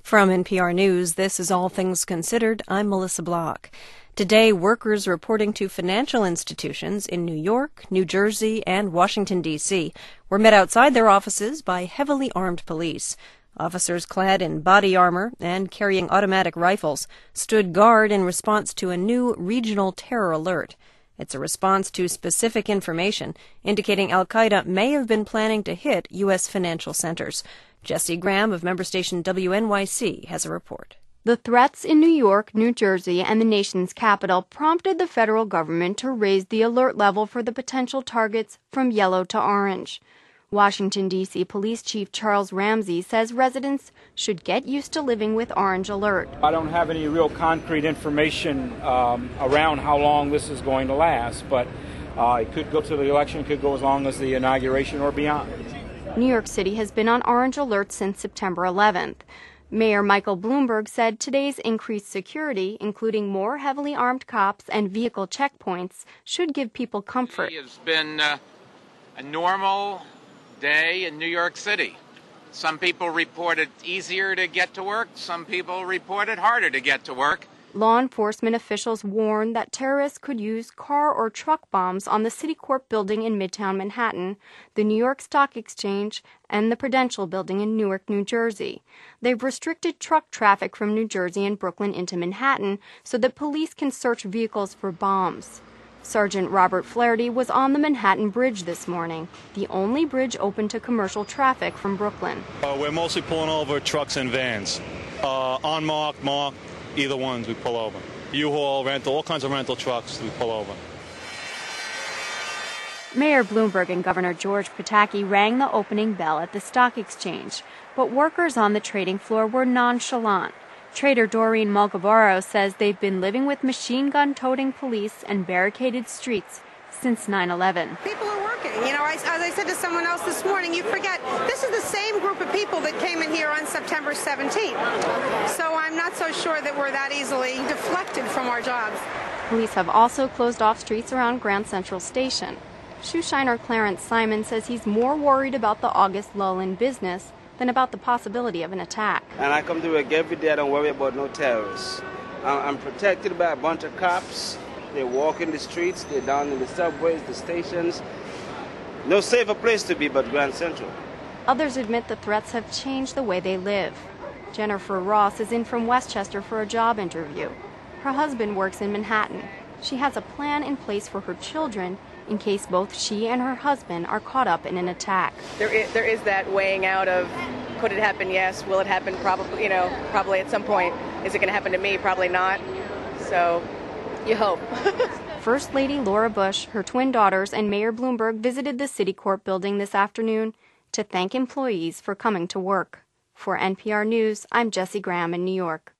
From NPR News, this is All Things Considered. I'm Melissa Block. Today, workers reporting to financial institutions in New York, New Jersey, and Washington, D.C. were met outside their offices by heavily armed police. Officers clad in body armor and carrying automatic rifles stood guard in response to a new regional terror alert. It's a response to specific information indicating al-Qaeda may have been planning to hit U.S. financial centers. Jesse Graham of member station WNYC has a report. The threats in New York, New Jersey, and the nation's capital prompted the federal government to raise the alert level for the potential targets from yellow to orange. Washington, D.C. Police Chief Charles Ramsey says residents should get used to living with orange alert. I don't have any real concrete information around how long this is going to last, but it could go to the election, could go as long as the inauguration or beyond. New York City has been on orange alert since September 11th. Mayor Michael Bloomberg said today's increased security, including more heavily armed cops and vehicle checkpoints, should give people comfort. It has been a normal day in New York City. Some people report it easier to get to work. Some people report it harder to get to work. Law enforcement officials warn that terrorists could use car or truck bombs on the Citicorp building in Midtown Manhattan, the New York Stock Exchange, and the Prudential building in Newark, New Jersey. They've restricted truck traffic from New Jersey and Brooklyn into Manhattan so that police can search vehicles for bombs. Sergeant Robert Flaherty was on the Manhattan Bridge this morning, the only bridge open to commercial traffic from Brooklyn. We're mostly pulling over trucks and vans. Unmarked, marked, either ones we pull over. U-Haul, rental, all kinds of rental trucks we pull over. Mayor Bloomberg and Governor George Pataki rang the opening bell at the stock exchange, but workers on the trading floor were nonchalant. Trader Doreen Mulgabaro says they've been living with machine gun-toting police and barricaded streets since 9/11. People are working. As I said to someone else this morning, you forget, this is the same group of people that came in here on September 17th. So I'm not so sure that we're that easily deflected from our jobs. Police have also closed off streets around Grand Central Station. Shoeshiner Clarence Simon says he's more worried about the August lull in business than about the possibility of an attack. And I come to work every day. I don't worry about no terrorists. I'm protected by a bunch of cops. They walk in the streets. They're down in the subways, the stations. No safer place to be but Grand Central. Others admit the threats have changed the way they live. Jennifer Ross is in from Westchester for a job interview. Her husband works in Manhattan. She has a plan in place for her children in case both she and her husband are caught up in an attack. There is that weighing out of, could it happen? Yes. Will it happen? Probably, probably at some point. Is it going to happen to me? Probably not. So you hope. First Lady Laura Bush, her twin daughters, and Mayor Bloomberg visited the Citicorp building this afternoon to thank employees for coming to work. For NPR News, I'm Jesse Graham in New York.